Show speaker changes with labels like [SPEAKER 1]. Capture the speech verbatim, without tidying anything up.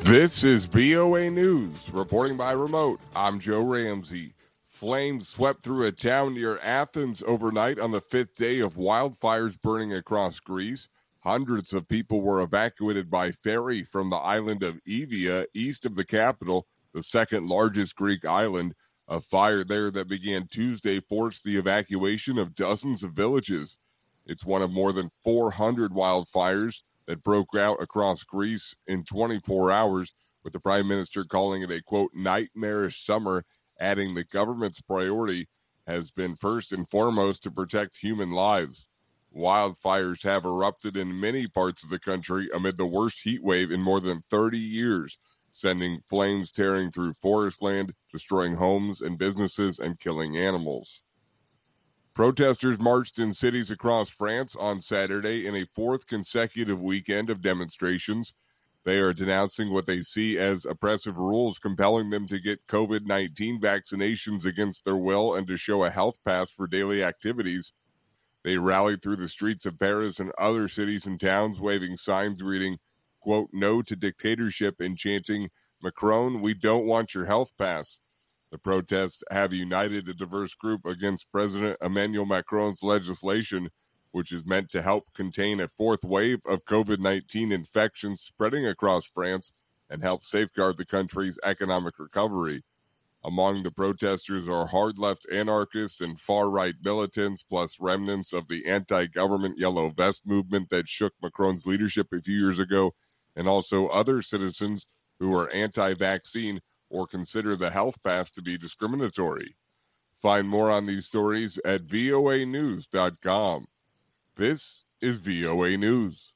[SPEAKER 1] This is V O A News, reporting by remote. I'm Joe Ramsey. Flames swept through a town near Athens overnight on the fifth day of wildfires burning across Greece. Hundreds of people were evacuated by ferry from the island of Evia, east of the capital, the second largest Greek island. A fire there that began Tuesday forced the evacuation of dozens of villages. It's one of more than four hundred wildfires that broke out across Greece in twenty-four hours, with the prime minister calling it a, quote, nightmarish summer, adding the government's priority has been first and foremost to protect human lives. Wildfires have erupted in many parts of the country amid the worst heat wave in more than thirty years, sending flames tearing through forest land, destroying homes and businesses, and killing animals. Protesters marched in cities across France on Saturday in a fourth consecutive weekend of demonstrations. They are denouncing what they see as oppressive rules compelling them to get covid nineteen vaccinations against their will and to show a health pass for daily activities. They rallied through the streets of Paris and other cities and towns, waving signs reading, quote, no to dictatorship, and chanting, Macron, we don't want your health pass. The protests have united a diverse group against President Emmanuel Macron's legislation, which is meant to help contain a fourth wave of covid nineteen infections spreading across France and help safeguard the country's economic recovery. Among the protesters are hard-left anarchists and far-right militants, plus remnants of the anti-government Yellow Vest movement that shook Macron's leadership a few years ago, and also other citizens who are anti-vaccine or consider the health pass to be discriminatory. Find more on these stories at V O A news dot com. This is V O A News.